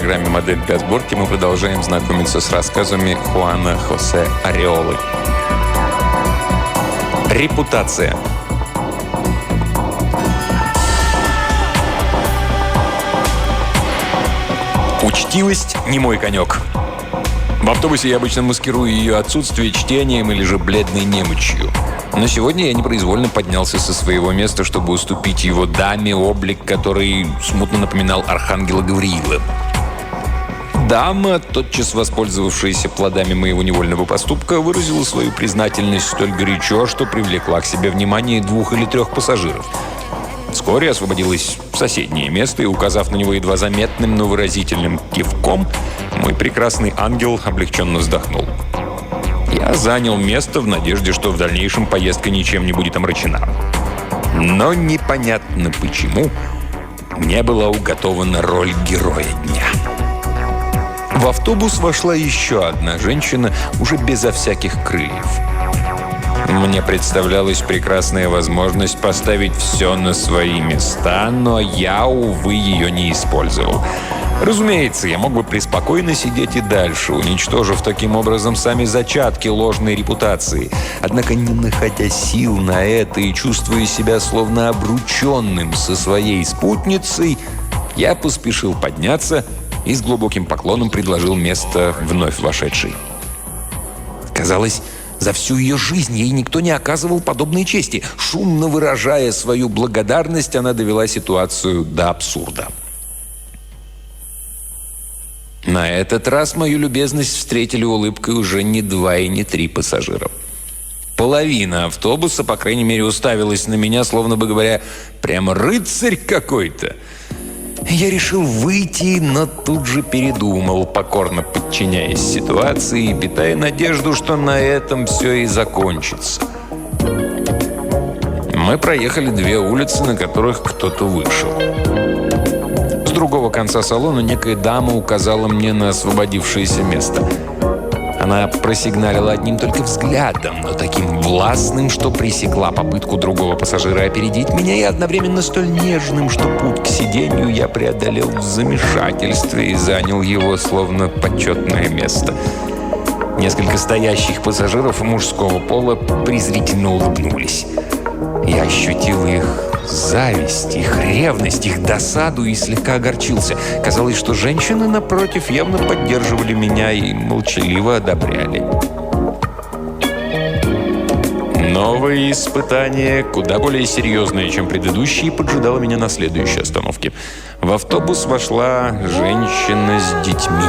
программе «Модель для сборки» мы продолжаем знакомиться с рассказами Хуана Хосе Ареолы. Репутация. Учтивость не мой конек. В автобусе я обычно маскирую ее отсутствие чтением или же бледной немощью. Но сегодня я непроизвольно поднялся со своего места, чтобы уступить его даме, облик который смутно напоминал архангела Гавриила. Дама, тотчас воспользовавшаяся плодами моего невольного поступка, выразила свою признательность столь горячо, что привлекла к себе внимание 2 или 3 пассажиров. Вскоре освободилось соседнее место, и, указав на него едва заметным, но выразительным кивком, мой прекрасный ангел облегченно вздохнул. Я занял место в надежде, что в дальнейшем поездка ничем не будет омрачена. Но непонятно почему мне была уготована роль героя дня. В автобус вошла еще одна женщина, уже безо всяких крыльев. Мне представлялась прекрасная возможность поставить все на свои места, но я, увы, ее не использовал. Разумеется, я мог бы преспокойно сидеть и дальше, уничтожив таким образом сами зачатки ложной репутации. Однако, не находя сил на это и чувствуя себя словно обрученным со своей спутницей, я поспешил подняться и с глубоким поклоном предложил место вновь вошедшей. Казалось, за всю ее жизнь ей никто не оказывал подобной чести. Шумно выражая свою благодарность, она довела ситуацию до абсурда. На этот раз мою любезность встретили улыбкой уже не 2 и не 3 пассажира. Половина автобуса, по крайней мере, уставилась на меня, словно бы говоря, прямо рыцарь какой-то. Я решил выйти, но тут же передумал, покорно подчиняясь ситуации и питая надежду, что на этом все и закончится. Мы проехали 2 улицы, на которых кто-то вышел. С другого конца салона некая дама указала мне на освободившееся место. Она просигналила одним только взглядом, но таким властным, что пресекла попытку другого пассажира опередить меня, и одновременно столь нежным, что путь к сиденью я преодолел в замешательстве и занял его словно почетное место. Несколько стоящих пассажиров мужского пола презрительно улыбнулись. Я ощутил их зависть, их ревность, их досаду и слегка огорчился. Казалось, что женщины, напротив, явно поддерживали меня и молчаливо одобряли. Новое испытание, куда более серьезное, чем предыдущие, поджидало меня на следующей остановке. В автобус вошла женщина с детьми.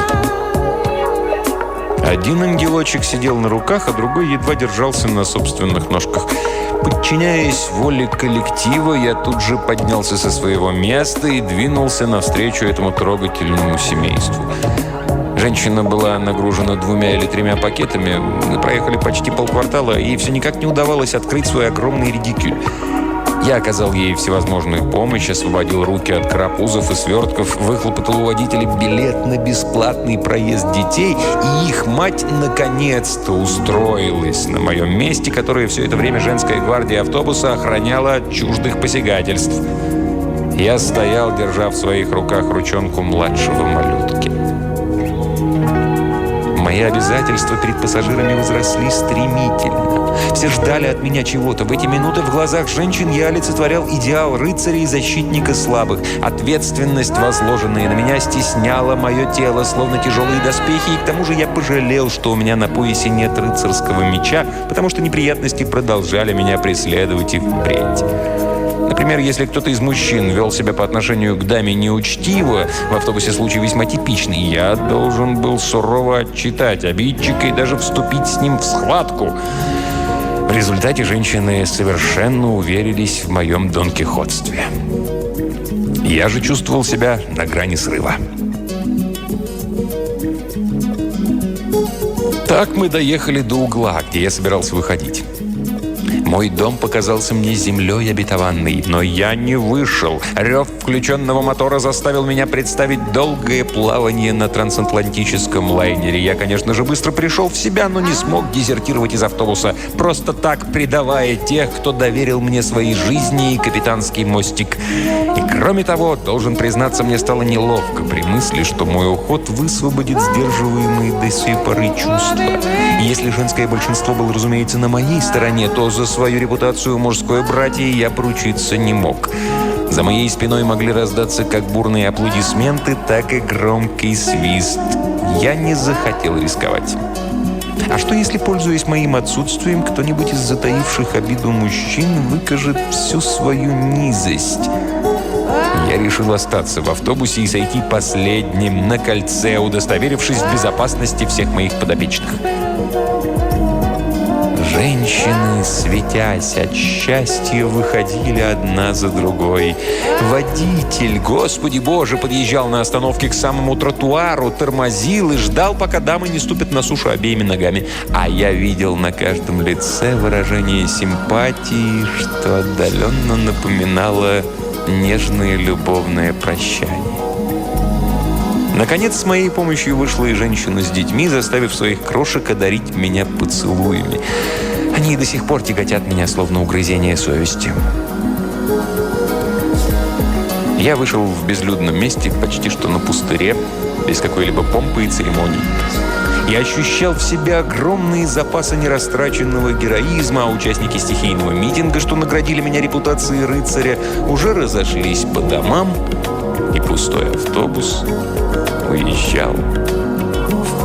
Один ангелочек сидел на руках, а другой едва держался на собственных ножках. Подчиняясь воле коллектива, я тут же поднялся со своего места и двинулся навстречу этому трогательному семейству. Женщина была нагружена 2 или 3 пакетами. Мы проехали почти полквартала, и ей все никак не удавалось открыть свой огромный редикюль. Я оказал ей всевозможную помощь, освободил руки от карапузов и свертков, выхлопотал у водителя билет на бесплатный проезд детей, и их мать наконец-то устроилась на моем месте, которое все это время женская гвардия автобуса охраняла от чуждых посягательств. Я стоял, держа в своих руках ручонку младшего малютки. Мои обязательства перед пассажирами возросли стремительно. Все ждали от меня чего-то. В эти минуты в глазах женщин я олицетворял идеал рыцаря и защитника слабых. Ответственность, возложенная на меня, стесняла мое тело, словно тяжелые доспехи, и к тому же я пожалел, что у меня на поясе нет рыцарского меча, потому что неприятности продолжали меня преследовать и впредь. Например, если кто-то из мужчин вел себя по отношению к даме неучтиво, в автобусе случай весьма типичный, я должен был сурово отчитать обидчика и даже вступить с ним в схватку. В результате женщины совершенно уверились в моем донкихотстве. Я же чувствовал себя на грани срыва. Так мы доехали до угла, где я собирался выходить. Мой дом показался мне землей обетованной, но я не вышел. Рев включенного мотора заставил меня представить долгое плавание на трансатлантическом лайнере. Я, конечно же, быстро пришел в себя, но не смог дезертировать из автобуса, просто так предавая тех, кто доверил мне своей жизни и капитанский мостик. И кроме того, должен признаться, мне стало неловко при мысли, что мой уход высвободит сдерживаемые до сей поры чувства. И если женское большинство было, разумеется, на моей стороне, то за свою репутацию мужской братьи я поручиться не мог. За моей спиной могли раздаться как бурные аплодисменты, так и громкий свист. Я не захотел рисковать. А что, если, пользуясь моим отсутствием, кто-нибудь из затаивших обиду мужчин выкажет всю свою низость? Я решил остаться в автобусе и сойти последним на кольце, удостоверившись в безопасности всех моих подопечных. Женщины, светясь от счастья, выходили одна за другой. Водитель, Господи Боже, подъезжал на остановке к самому тротуару, тормозил и ждал, пока дамы не ступят на сушу обеими ногами. А я видел на каждом лице выражение симпатии, что отдаленно напоминало нежное любовное прощание. Наконец, с моей помощью вышла и женщина с детьми, заставив своих крошек одарить меня поцелуями. Они до сих пор тяготят меня, словно угрызение совести. Я вышел в безлюдном месте, почти что на пустыре, без какой-либо помпы и церемоний. Я ощущал в себе огромные запасы нерастраченного героизма, а участники стихийного митинга, что наградили меня репутацией рыцаря, уже разошлись по домам, и пустой автобус уезжал в